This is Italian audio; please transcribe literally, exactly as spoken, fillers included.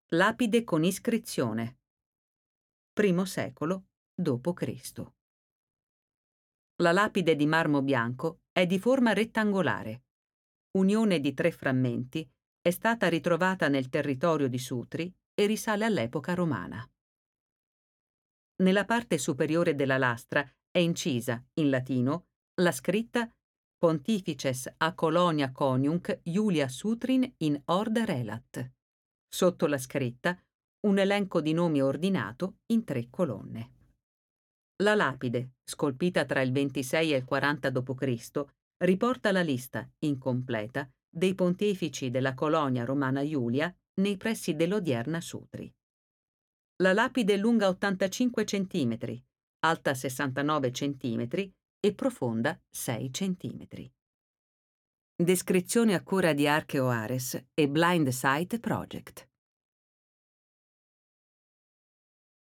Lapide con iscrizione. Primo secolo dopo Cristo. La lapide di marmo bianco è di forma rettangolare. Unione di tre frammenti, è stata ritrovata nel territorio di Sutri e risale all'epoca romana. Nella parte superiore della lastra è incisa, in latino, la scritta Pontifices a Colonia coniunc Iulia Sutrin in orda relat. Sotto la scritta un elenco di nomi ordinato in tre colonne. La lapide, scolpita tra il ventisei e il quaranta dopo Cristo, riporta la lista, incompleta, dei pontefici della colonia romana Iulia nei pressi dell'odierna Sutri. La lapide è lunga ottantacinque centimetri, alta sessantanove centimetri e profonda sei centimetri. Descrizione a cura di Archeo Ares e Blind Site Project.